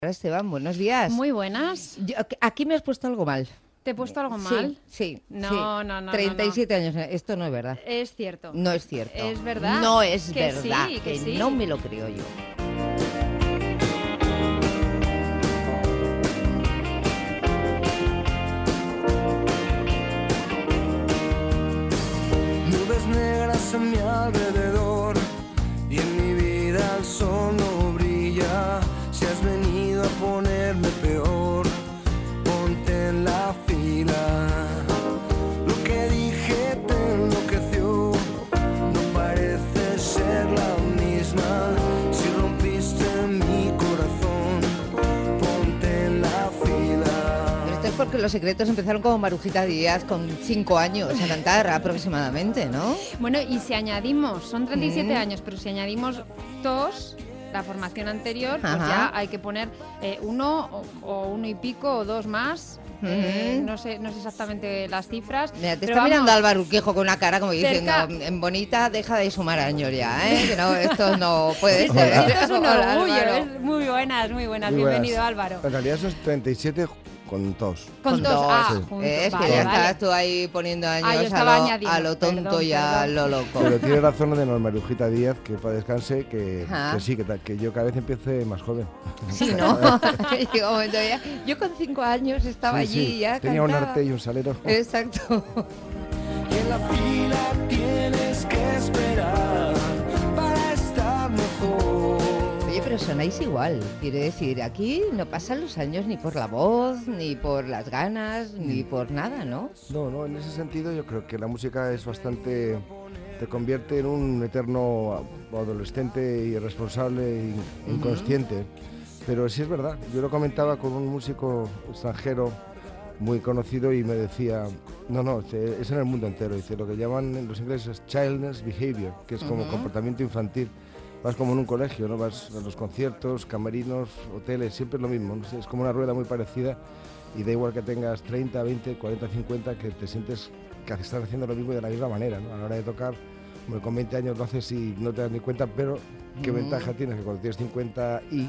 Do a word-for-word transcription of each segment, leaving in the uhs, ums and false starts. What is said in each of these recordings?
Esteban, buenos días. Muy buenas. Yo, aquí me has puesto algo mal. ¿Te he puesto algo mal? Sí, sí. No, sí. no, no. treinta y siete no, años, esto no es verdad. Es cierto. No es cierto. Es verdad. No es que verdad, sí, que, que sí. no me lo creo yo. Nubes negras a mi alrededor y en mi vida el sol no brilla. Si has venido a ponerme peor, ponte en la fila. Lo que dije te enloqueció, no parece ser la misma. Si rompiste mi corazón, ponte en la fila. Pero esto es porque Los Secretos empezaron como Marujita Díaz con cinco años a cantar aproximadamente, ¿no? Bueno, y si añadimos, son treinta y siete Mm. años, pero si añadimos dos, la formación anterior, pues Ajá. ya hay que poner eh, uno o, o uno y pico o dos más. Eh, Mm. no sé, no sé exactamente las cifras. Mira, te pero está mirando vamos, Álvaro Urquijo con una cara como diciendo, Cerca. en bonita, deja de sumar años ya, ¿eh? Que no, esto no puede Esto, ser. esto es un Hola, orgullo. Álvaro. Es muy buenas, muy buenas. Muy Bienvenido, buenas. Álvaro. En realidad son treinta y siete con dos. Con, Con dos. dos, Ah, sí. juntos. Es Vale, que ya vale. estabas tú ahí poniendo años Ah, yo a, estaba lo, añadiendo. a lo tonto Perdón, y a perdón. lo loco. Pero tiene razón lo de Marujita Díaz, que para descanse, que, Ajá. que sí, que, ta- que yo cada vez empiece más joven. Sí, ¿no? Llegó un momento ya- Yo con cinco años estaba Sí, allí sí, y ya tenía un cantaba. arte y un salero. Exacto. Y en la fila tienes que esperar para estar mejor. Oye, pero sonáis igual. Quiere decir, aquí no pasan los años ni por la voz, ni por las ganas, ni por nada, ¿no? No, no, en ese sentido yo creo que la música es bastante... te convierte en un eterno adolescente irresponsable e Ujú. inconsciente. Pero sí es verdad, yo lo comentaba con un músico extranjero muy conocido y me decía, no, no, dice, es en el mundo entero, dice, lo que llaman en los ingleses childless behavior, que es como Ujú. comportamiento infantil. Vas como en un colegio, ¿no? Vas a los conciertos, camerinos, hoteles, siempre es lo mismo, ¿no? Es como una rueda muy parecida y da igual que tengas treinta, veinte, cuarenta, cincuenta, que te sientes que estás haciendo lo mismo y de la misma manera, ¿no? A la hora de tocar, hombre, con veinte años lo haces y no te das ni cuenta, pero qué Ujú. ventaja tienes que cuando tienes cincuenta y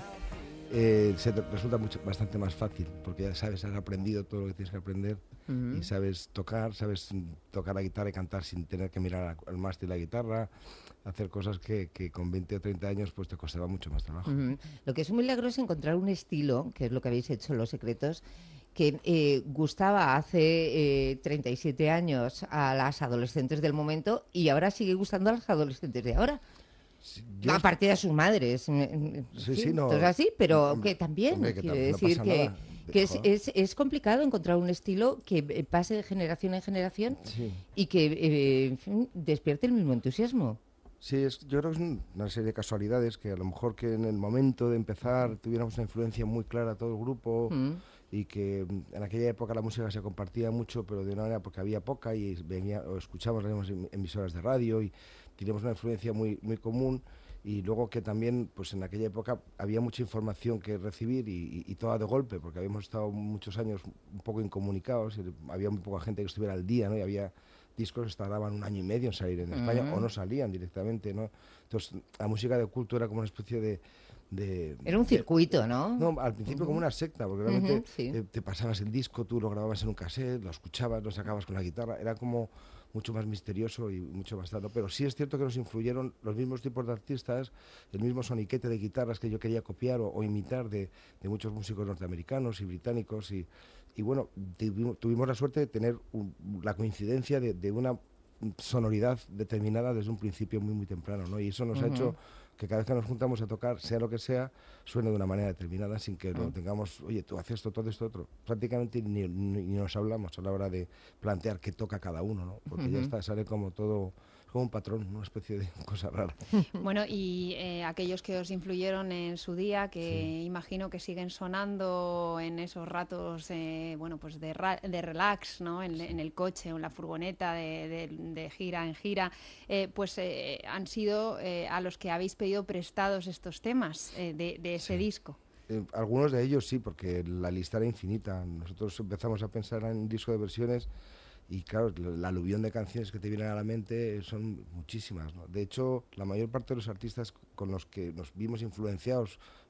eh, se te resulta mucho, bastante más fácil, porque ya sabes, has aprendido todo lo que tienes que aprender Ujú. y sabes tocar, sabes tocar la guitarra y cantar sin tener que mirar al mástil de la guitarra, hacer cosas que, que con veinte o treinta años pues te costaba mucho más trabajo. Ujú. Lo que es un milagro es encontrar un estilo, que es lo que habéis hecho en Los Secretos, que eh, gustaba hace eh, treinta y siete años a las adolescentes del momento y ahora sigue gustando a las adolescentes de ahora. Sí, yo- Aparte de sus madres. mm, mm, Sí, sí, sí, no. todo es así, pero Hombre, que también, hombre, que quiero tam- no decir pasa que, nada. que es, Joder. es, es complicado encontrar un estilo que eh, pase de generación en generación Sí. y que eh, en fin, despierte el mismo entusiasmo. Sí, es, yo creo que es un- una serie de casualidades que a lo mejor que en el momento de empezar tuviéramos una influencia muy clara a todo el grupo Mm. y que mm, en aquella época la música se compartía mucho, pero de una manera porque había poca y venía o escuchábamos las mismas em- emisoras de radio y teníamos una influencia muy muy común y luego que también pues en aquella época había mucha información que recibir y, y- y toda de golpe porque habíamos estado muchos años un poco incomunicados y había muy poca gente que estuviera al día, ¿no? Y había discos que tardaban un año y medio en salir en España o Mm. no salían directamente, ¿no? Entonces la música de culto era como una especie de... de- Era un de- circuito, ¿no? no, al principio como una secta, porque realmente Ujú, sí. eh, te pasabas el disco, tú lo grababas en un cassette, lo escuchabas, lo sacabas con la guitarra, era como mucho más misterioso y mucho más tarde. Pero sí es cierto que nos influyeron los mismos tipos de artistas, el mismo soniquete de guitarras que yo quería copiar o, o imitar de, de muchos músicos norteamericanos y británicos. Y, y bueno, tuvimos, tuvimos la suerte de tener un- la coincidencia de, de una sonoridad determinada desde un principio muy muy temprano, ¿no? Y eso nos ha Ujú. hecho que cada vez que nos juntamos a tocar, sea lo que sea, suene de una manera determinada sin que lo Mm. tengamos, oye, tú haces esto, tú haces esto otro. Prácticamente ni, ni- ni nos hablamos a la hora de plantear qué toca cada uno, ¿no? Porque ya Ujú. está, sale como todo, como un patrón, una especie de cosa rara. Bueno, y eh, aquellos que os influyeron en su día, que imagino que siguen sonando en esos ratos, eh, bueno, pues de, ra- de relax, ¿no? En, en el coche o en la furgoneta, de, de- de gira en gira, eh, pues eh, han sido eh, a los que habéis pedido prestados estos temas eh, de, de ese Sí. disco. Eh, algunos de ellos sí, porque la lista era infinita. Nosotros empezamos a pensar en un disco de versiones y claro, la, la aluvión de canciones que te vienen a la mente son muchísimas, ¿no? De hecho, la mayor parte de los artistas con los que nos vimos influenciados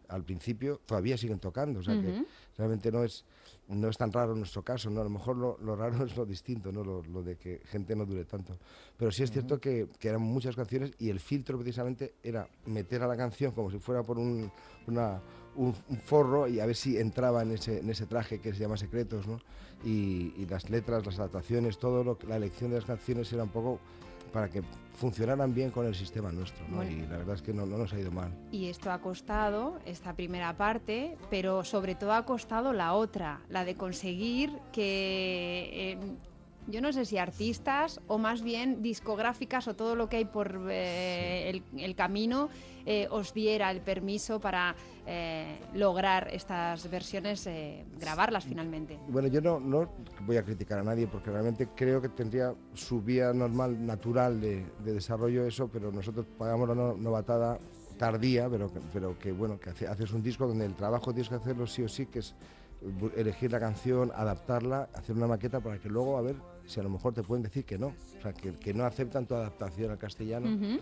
al principio, todavía siguen tocando, o sea Ujú. que realmente no es, no es tan raro en nuestro caso, ¿no? A lo mejor lo, lo raro es lo distinto, ¿no? Lo, lo de que gente no dure tanto. Pero sí es cierto que, que eran muchas canciones y el filtro precisamente era meter a la canción como si fuera por un, una, un, un forro y a ver si entraba en ese, en ese traje que se llama Secretos, ¿no? Y, y las letras, las adaptaciones, todo lo, la elección de las canciones era un poco para que funcionaran bien con el sistema nuestro, ¿no? Bueno. Y la verdad es que no, no nos ha ido mal. Y esto ha costado, esta primera parte, pero sobre todo ha costado la otra, la de conseguir que, eh, yo no sé si artistas o más bien discográficas o todo lo que hay por eh, el, el camino, eh, os diera el permiso para eh, lograr estas versiones, eh, grabarlas finalmente. Bueno, yo no, no voy a criticar a nadie porque realmente creo que tendría su vía normal, natural de, de desarrollo eso, pero nosotros pagamos la no- novatada tardía, pero, que- pero que bueno, que hace- haces un disco donde el trabajo tienes que hacerlo sí o sí, que es bu- elegir la canción, adaptarla, hacer una maqueta para que luego a ver si a lo mejor te pueden decir que no, o sea, que, que no aceptan tu adaptación al castellano. Ujú.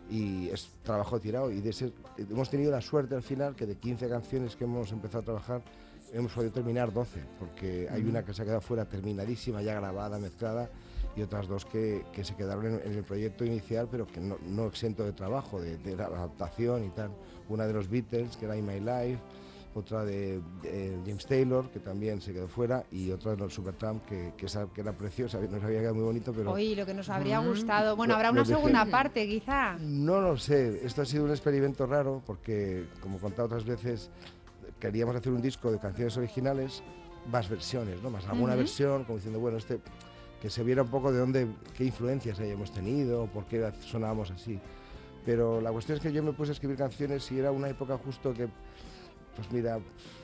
Y es trabajo tirado y de ese, hemos tenido la suerte al final que de quince canciones que hemos empezado a trabajar hemos podido terminar doce, porque hay una que se ha quedado fuera terminadísima, ya grabada, mezclada, y otras dos que, que se quedaron en, en el proyecto inicial, pero que no, no exento de trabajo, de, de la adaptación y tal. Una de los Beatles, que era In My Life, otra de, de James Taylor, que también se quedó fuera, y otra de los Supertramp, que, que, esa, que era preciosa, nos había quedado muy bonito, pero... Hoy lo que nos habría gustado. Bueno, Lo- habrá lo una dejé. segunda parte, quizá. No lo sé, esto ha sido un experimento raro porque, como he contado otras veces, queríamos hacer un disco de canciones originales, más versiones, ¿no? Más alguna Ujú. versión, como diciendo, bueno, este, que se viera un poco de dónde, qué influencias hayamos tenido, por qué sonábamos así. Pero la cuestión es que yo me puse a escribir canciones y era una época justo que, pues mira,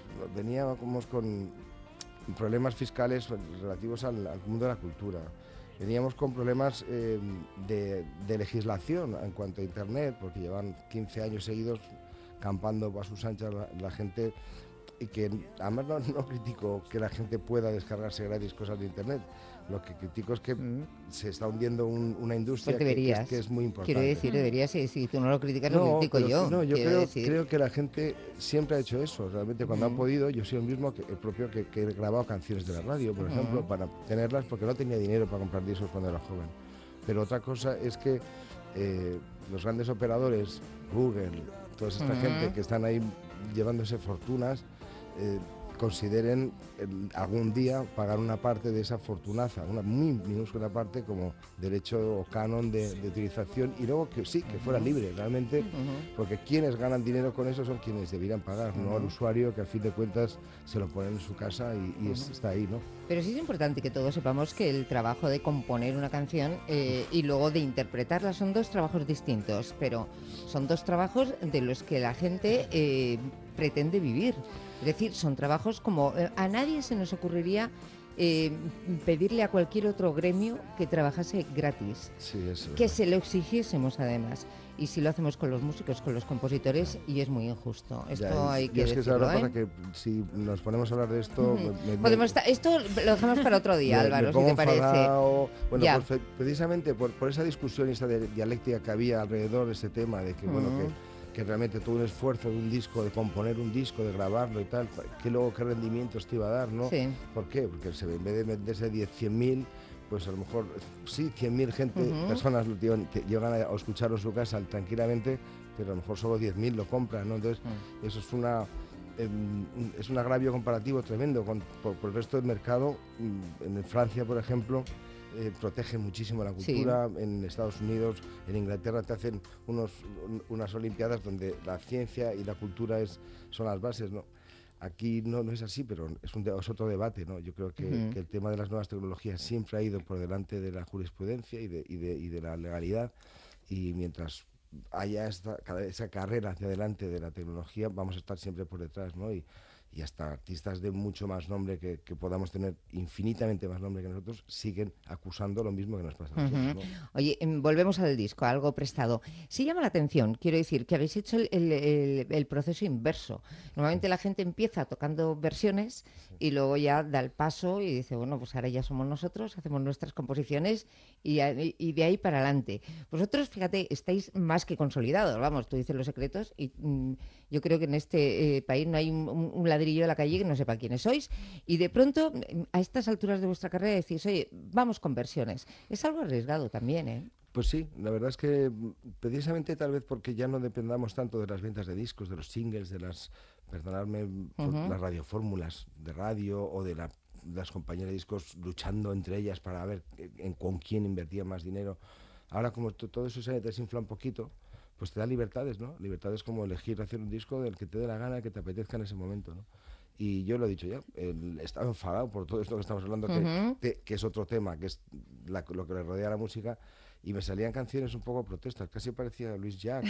veníamos con problemas fiscales relativos al, al mundo de la cultura. Veníamos con problemas eh, de, de legislación en cuanto a Internet, porque llevan quince años seguidos campando a sus anchas la, la gente, y que además no, no critico que la gente pueda descargarse gratis cosas de Internet. Lo que critico es que Mm. se está hundiendo un- una industria Pues que, que es, deberías. que es muy importante. Quiero decir, deberías, si, si tú no lo criticas, lo No, critico pero yo. no, yo Quiero creo, decir, creo que la gente siempre ha hecho eso. Realmente cuando Ujú. ha podido, yo soy el mismo, que, el propio que, que he grabado canciones de la radio, por Ujú. ejemplo, para tenerlas porque no tenía dinero para comprar discos cuando era joven. Pero otra cosa es que eh, los grandes operadores, Google, toda esta Ujú. gente que están ahí llevándose fortunas, eh, consideren eh, algún día pagar una parte de esa fortunaza, una muy minúscula parte como derecho o canon de, de utilización, y luego que sí, que fuera libre realmente, Ujú. porque quienes ganan dinero con eso son quienes deberían pagar, no el Ujú. usuario que a fin de cuentas se lo ponen en su casa y, y es- está ahí, ¿no? Pero sí es importante que todos sepamos que el trabajo de componer una canción eh, y luego de interpretarla son dos trabajos distintos, pero son dos trabajos de los que la gente eh, pretende vivir. Es decir, son trabajos como eh, a nadie se nos ocurriría eh, pedirle a cualquier otro gremio que trabajase gratis, Sí, eso. que se lo exigiésemos además. Y si lo hacemos con los músicos, con los compositores, y es muy injusto. Esto Ya, y- hay y que es que ¿sabes decirlo, la cosa? ¿eh? Que si nos ponemos a hablar de esto... Ujú. me- me- Podemos ta- esto lo dejamos para otro día, me- Álvaro, me si pongo te parece. enfadado. Bueno, Ya. pues, fe- precisamente por, por esa discusión y esa de- dialéctica que había alrededor de ese tema, de que, bueno, Ujú. que, que realmente todo un esfuerzo de un disco, de componer un disco, de grabarlo y tal, que luego qué rendimientos te iba a dar, ¿no? Sí. ¿Por qué? Porque se, en vez de venderse diez, cien mil, pues a lo mejor sí, cien mil gente, Ujú. personas lo llevan, te- llegan a, a escucharlo en su casa tranquilamente, pero a lo mejor solo diez mil lo compran, ¿no? Entonces, Mm. eso es una... em, un- es un agravio comparativo tremendo con, por, por el resto del mercado. Mm, En Francia, por ejemplo, eh, protegen muchísimo la Sí. cultura. En Estados Unidos, en Inglaterra te hacen unos, un- unas olimpiadas donde la ciencia y la cultura es, son las bases, ¿no? Aquí no, no es así, pero es, un, de- es otro debate, ¿no? Yo creo que, Ujú. que el tema de las nuevas tecnologías siempre ha ido por delante de la jurisprudencia y de, y de, y de la legalidad, y mientras haya esta, cada- esa carrera hacia adelante de la tecnología, vamos a estar siempre por detrás, ¿no? Y, y hasta artistas de mucho más nombre que, que podamos tener, infinitamente más nombre que nosotros, siguen acusando lo mismo que nos pasa a nosotros, ¿no? Oye, em, volvemos al disco, a algo prestado. Sí llama la atención, quiero decir, que habéis hecho el, el- el- el proceso inverso. Normalmente la gente empieza tocando versiones y luego ya da el paso y dice, bueno, pues ahora ya somos nosotros, hacemos nuestras composiciones y, a- y de ahí para adelante. Vosotros, fíjate, estáis más que consolidados, vamos, tú dices Los Secretos y mm, yo creo que en este eh, país no hay un, un, un ladrillo de la calle que no sepa quiénes sois y de pronto mm, a estas alturas de vuestra carrera decís, oye, vamos con versiones. Es algo arriesgado también, ¿eh? Pues sí, la verdad es que mm, precisamente tal vez porque ya no dependamos tanto de las ventas de discos, de los singles, de las, perdonadme, por Ujú. las radiofórmulas de radio o de la- las compañías de discos luchando entre ellas para ver eh, en, con quién invertía más dinero. Ahora como to- todo eso se desinfla un poquito, pues te da libertades, ¿no? Libertades como elegir hacer un disco del que te dé la gana, que te apetezca en ese momento, ¿no? Y yo lo he dicho ya, el- estaba enfadado por todo esto que estamos hablando, que, Ujú. te- que es otro tema, que es la- lo que le rodea a la música, y me salían canciones un poco protestas, casi parecía Luis Jack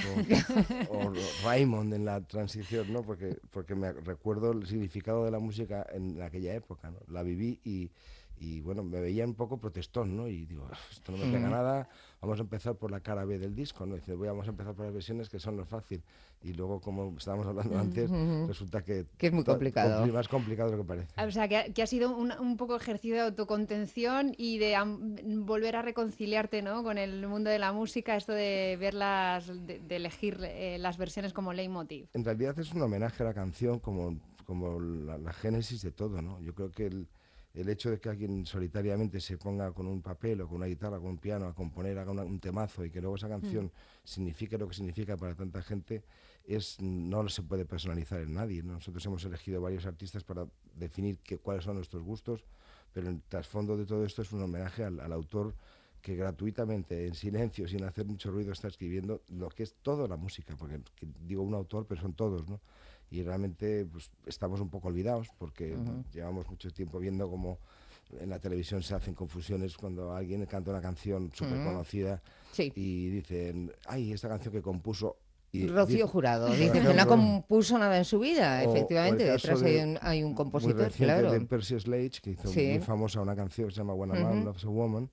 o, o Raymond en la transición, ¿no? Porque, porque me recuerdo el significado de la música en aquella época, ¿no? La viví y, y bueno, me veía un poco protestón, ¿no? Y digo, esto no me pega Mm. nada, vamos a empezar por la cara B del disco, ¿no? Dice, voy, vamos a empezar por las versiones que son lo fácil. Y luego, como estábamos hablando antes, Ujú. resulta que... Que es muy to- complicado. compli- más complicado de lo que parece. O sea, que ha, que ha sido un, un poco ejercicio de autocontención y de am- volver a reconciliarte, ¿no?, con el mundo de la música, esto de verlas, de, de elegir eh, las versiones como leitmotiv. En realidad es un homenaje a la canción como, como la, la génesis de todo, ¿no? Yo creo que el, el hecho de que alguien solitariamente se ponga con un papel o con una guitarra, con un piano a componer, haga una- un temazo y que luego esa canción signifique lo que significa para tanta gente, es no se puede personalizar en nadie, ¿no? Nosotros hemos elegido varios artistas para definir que, cuáles son nuestros gustos, pero el trasfondo de todo esto es un homenaje al, al autor que gratuitamente, en silencio, sin hacer mucho ruido, está escribiendo lo que es toda la música, porque que digo un autor, pero son todos, ¿no? Y realmente pues, estamos un poco olvidados, porque Ujú. llevamos mucho tiempo viendo cómo en la televisión se hacen confusiones cuando alguien canta una canción súper conocida Sí. y dicen, ay, esta canción que compuso... Y Rocío dice- Jurado, por dicen que no ejemplo, compuso nada en su vida, o- o el efectivamente, caso detrás de- hay un, hay un muy compositor, reciente claro. de Percy Sledge, que hizo Sí. muy famosa una canción que se llama When a Man Ujú. Loves a Woman,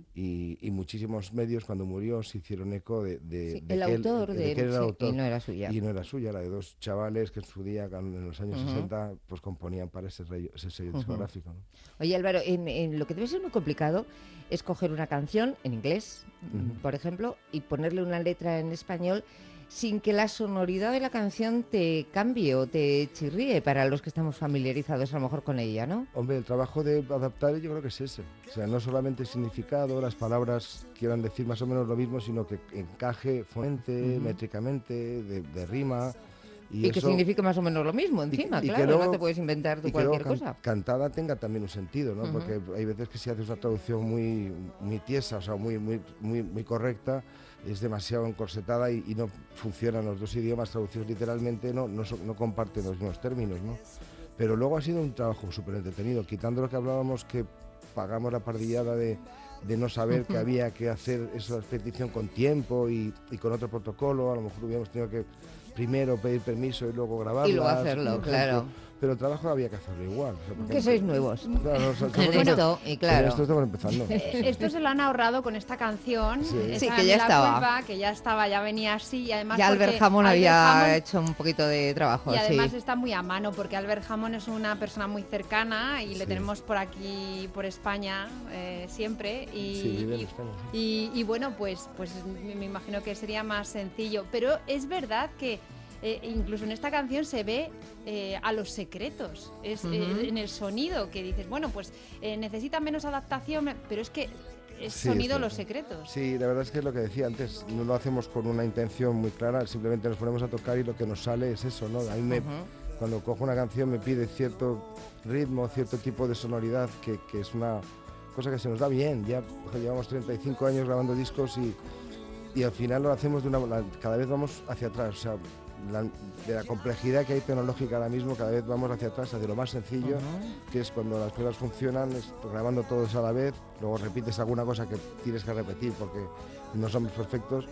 y, y muchísimos medios cuando murió se hicieron eco de, de, Sí, de el que él- autor de de, que él era el sí, autor. y no era suya. Y no era suya, era de dos chavales que en su día, cuando- en los años Ujú. sesenta, pues componían para ese, sello- ese sello Ujú. discográfico, ¿no? Oye, Álvaro, en, en lo que debe ser muy complicado es coger una canción en inglés, Ujú. por ejemplo, y ponerle una letra en español sin que la sonoridad de la canción te cambie o te chirríe para los que estamos familiarizados a lo mejor con ella, ¿no? Hombre, el trabajo de adaptar yo creo que es ese. O sea, no solamente el significado, las palabras quieran decir más o menos lo mismo, sino que encaje fonente, Ujú. métricamente, de, de rima. Y, Y, que eso- significa más o menos lo mismo y que- encima, y que claro, luego- no te puedes inventar tú y que luego cualquier can- cosa. cantada tenga también un sentido, ¿no? Ujú. Porque hay veces que si haces una traducción muy, muy tiesa, o sea, muy, muy, muy, muy correcta, es demasiado encorsetada y, y no funcionan los dos idiomas traducidos literalmente, no, no, son- no comparten los mismos términos, ¿no? Pero luego ha sido un trabajo súper entretenido, quitando lo que hablábamos que pagamos la pardillada de, de no saber que había que hacer esa petición con tiempo y, y con otro protocolo, a lo mejor hubiéramos tenido que primero pedir permiso y luego grabarlas. Y luego hacerlo, por ejemplo. claro. Pero el trabajo había que hacerlo igual. o sea, porque- Que sois nuevos. Claro, no, estamos En empezando- esto, y pero claro. esto estamos empezando. Eh, Esto se lo han ahorrado con esta canción. Sí. Esa Sí, que de ya la estaba. Culpa, que ya estaba, ya venía así y además Ya porque Albert Hammond Albert había Hammond- hecho un poquito de trabajo, Y además sí. está muy a mano porque Albert Hammond es una persona muy cercana y le Sí. tenemos por aquí, por España, eh, siempre. Y, Sí, vive en y- España, sí. y- y bueno, pues, pues me me imagino que sería más sencillo. Pero es verdad que eh, incluso en esta canción se ve eh, a Los Secretos. Es eh, Ujú. en el sonido que dices, bueno, pues eh, necesita menos adaptación, pero es que es Sí, sonido es Los cierto. Secretos. Sí, la verdad es que es lo que decía antes, no lo hacemos con una intención muy clara, simplemente nos ponemos a tocar y lo que nos sale es eso, ¿no? A mí me, Ujú. cuando cojo una canción me pide cierto ritmo, cierto tipo de sonoridad, que, que es una cosa que se nos da bien. Ya ojo, llevamos treinta y cinco años grabando discos y, y al final lo hacemos de una la- cada vez vamos hacia atrás. O sea, la- de la complejidad que hay tecnológica ahora mismo, cada vez vamos hacia atrás, hacia lo más sencillo, Ujú. que es cuando las cosas funcionan, es grabando todos a la vez, luego repites alguna cosa que tienes que repetir porque no somos perfectos,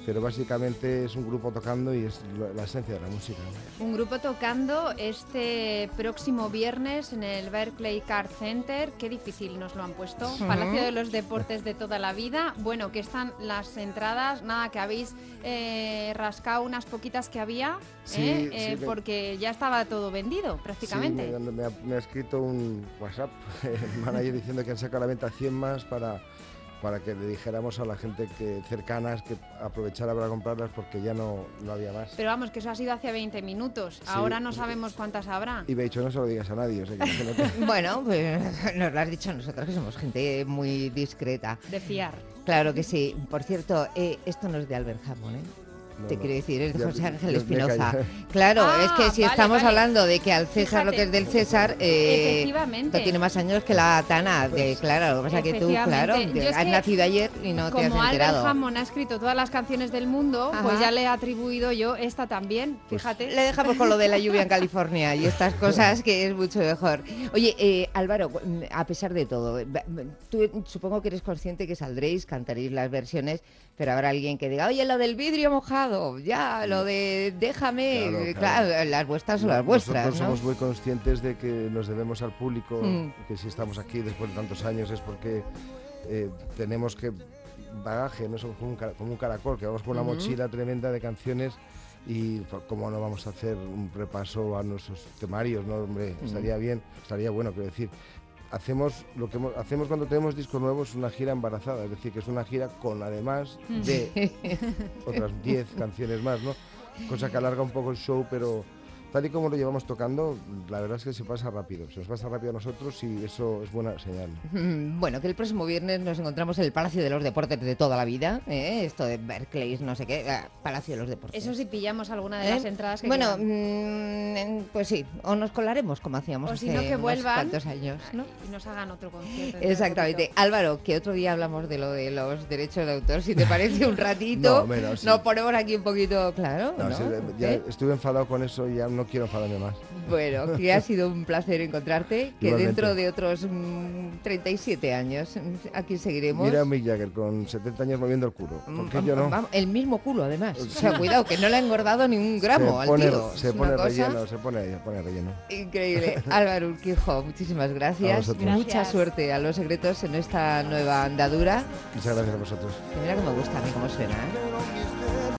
pero básicamente es un grupo tocando y es la, la esencia de la música. Un grupo tocando este próximo viernes en el Berkeley Car Center. Qué difícil nos lo han puesto. Uh-huh. Palacio de los Deportes de toda la vida. Bueno, que están las entradas, nada, que habéis eh, rascado unas poquitas que había, Sí, ¿eh? sí, Eh, me- porque ya estaba todo vendido prácticamente. Sí, me, me ha, me ha escrito un WhatsApp el manager diciendo que han sacado a la venta cien más para, para que le dijéramos a la gente que cercanas que aprovechara para comprarlas porque ya no, no había más. Pero vamos, que eso ha sido hace veinte minutos. Sí, Ahora no sí. sabemos cuántas habrá. Y me ha dicho, no se lo digas a nadie. O sea, que imagínate. Bueno, pues nos lo has dicho a nosotros, que somos gente muy discreta. De fiar. Claro que sí. Por cierto, eh, esto no es de Albert Hammond, ¿eh? No, Te no. quiero decir, es de Ya- José Ángel ya me he Espinoza. callado. Claro, Ah, es que si vale, estamos vale. hablando de que al César lo que es del César, eh, Efectivamente. no tiene más años que la Tana. De, claro, lo que pasa es que tú, claro, Efectivamente. Yo es has que, nacido ayer y no te has Como Albert enterado. Hammond ha escrito todas las canciones del mundo, Ajá. pues ya le he atribuido yo esta también, Pues fíjate. Le dejamos con lo de la lluvia en California y estas cosas que es mucho mejor. Oye, eh, Álvaro, a pesar de todo, tú supongo que eres consciente que saldréis, cantaréis las versiones, pero habrá alguien que diga, oye, lo del vidrio mojado, ya, lo de déjame, Claro, claro, claro. las vuestras son No, las vuestras, Nosotros ¿no? somos muy conscientes de que nos debemos al público, Mm. que si estamos aquí después de tantos años es porque eh, tenemos que bagaje, no somos como un, cara- como un caracol, que vamos con una Ujú. mochila tremenda de canciones y pues, cómo no vamos a hacer un repaso a nuestros temarios, ¿no? Hombre, Mm. estaría bien, estaría bueno, quiero decir. Hacemos lo que hemos- hacemos cuando tenemos discos nuevos, una gira embarazada, es decir, que es una gira con además de otras diez canciones más, ¿no? Cosa que alarga un poco el show, pero tal y como lo llevamos tocando, la verdad es que se pasa rápido, se nos pasa rápido a nosotros y eso es buena señal. Mm, Bueno, que el próximo viernes nos encontramos en el Palacio de los Deportes de toda la vida, ¿eh? Esto de Berkeley, no sé qué, ah, Palacio de los Deportes. Eso sí pillamos alguna de ¿Eh? las entradas que Bueno, quedan. mm, pues sí, o nos colaremos como hacíamos O hace si no, que unos vuelvan cuantos años, ¿no? y nos hagan otro concierto. dentro de Exactamente. poquito. Álvaro, que otro día hablamos de lo de los derechos de autor, si te parece un ratito, No, menos, sí. nos ponemos aquí un poquito, claro, No, ¿no? sí, ya ¿Eh? estuve enfadado con eso y ya no quiero enfadarme más. Bueno, que ha sido un placer encontrarte, que Igualmente. dentro de otros mm, treinta y siete años mm, aquí seguiremos. Mira a Mick Jagger con setenta años moviendo el culo. ¿Por qué Mm, yo no? vamos, el mismo culo, además. O sea, cuidado, que no le ha engordado ni un gramo se al pone, tío. se Es pone una cosa relleno, se pone, se pone relleno. increíble. Álvaro Urquijo, muchísimas A gracias. vosotros. Mucha Gracias. suerte a Los Secretos en esta nueva andadura. Muchas gracias a vosotros. Que mira que me gusta a mí cómo suena, ¿eh?